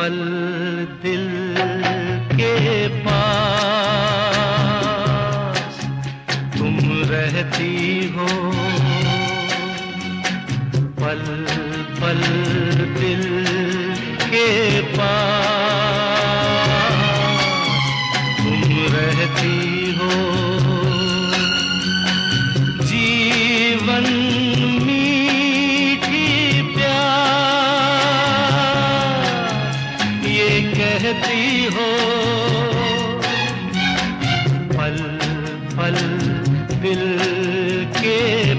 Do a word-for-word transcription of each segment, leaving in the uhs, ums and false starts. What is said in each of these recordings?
पल दिल के पास तुम रहती हो, पल पल दिल के पास तुम रहती हो। जीवन मीठी प्यास ये कहती हो, पल पल दिल के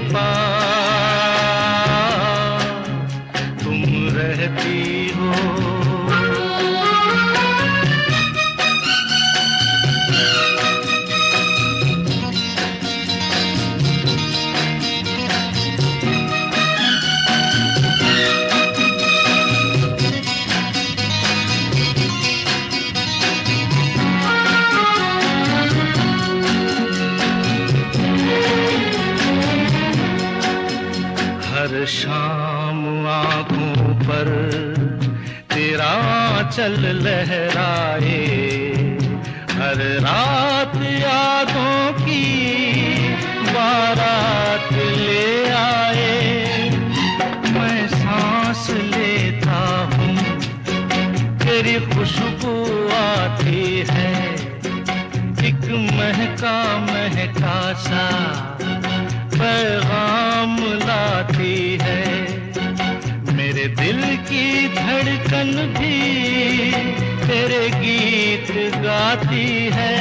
पास तुम रहती हो। हर शाम आँखों पर तेरा चल लहराए, हर रात यादों की बारात ले आए। मैं सांस लेता हूँ तेरी खुशबू आती है, एक महका महका सा पैगाम लाती है। मेरे दिल की धड़कन भी तेरे गीत गाती है,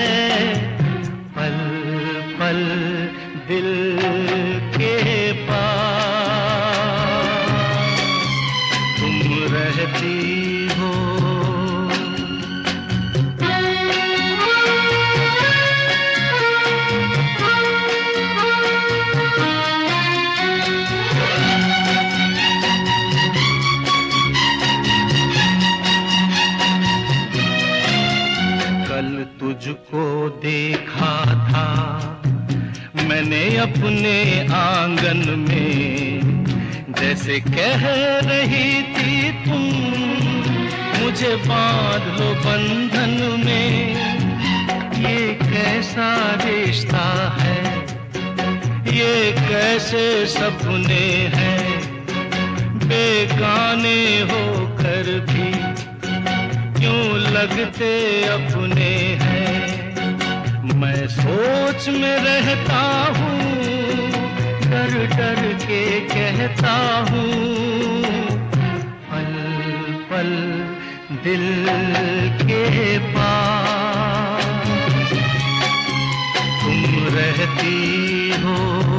पल पल दिल के पास तुम रहती हो। तुझको देखा था मैंने अपने आंगन में, जैसे कह रही थी तुम मुझे बांध लो बंधन में। ये कैसा रिश्ता है, ये कैसे सपने हैं, बेगाने होकर भी क्यों लगते अपने हैं। मैं सोच में रहता हूँ, डर डर के कहता हूँ, पल पल दिल के पास तुम रहती हो।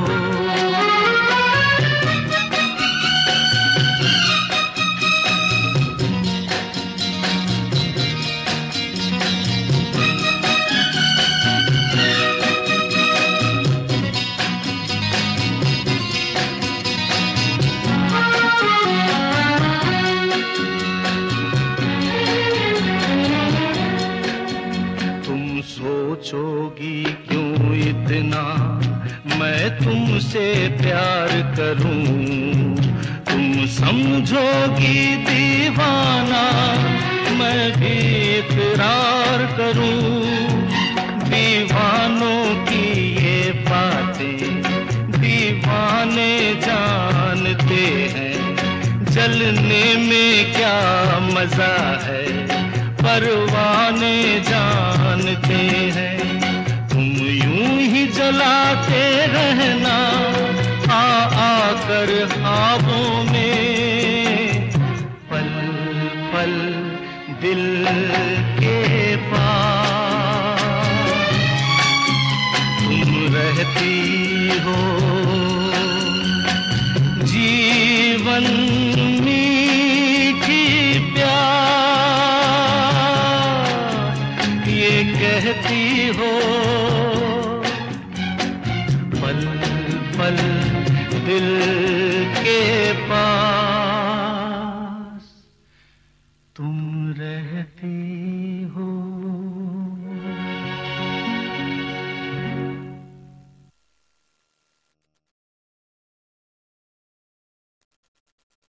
सोचोगी क्यों इतना मैं तुमसे प्यार करूं, तुम समझोगी दीवाना मैं भी इकरार करूं। दीवानों की ये बातें दीवाने जानते हैं, जलने में क्या मजा है परवाने जानते हैं। तुम यूं ही जलाते रहना आ आकर ख्वाबों में, पल पल दिल के पास तुम रहती हो। जीवन मीठी प्यास ये कहती हो, पल पल दिल के पास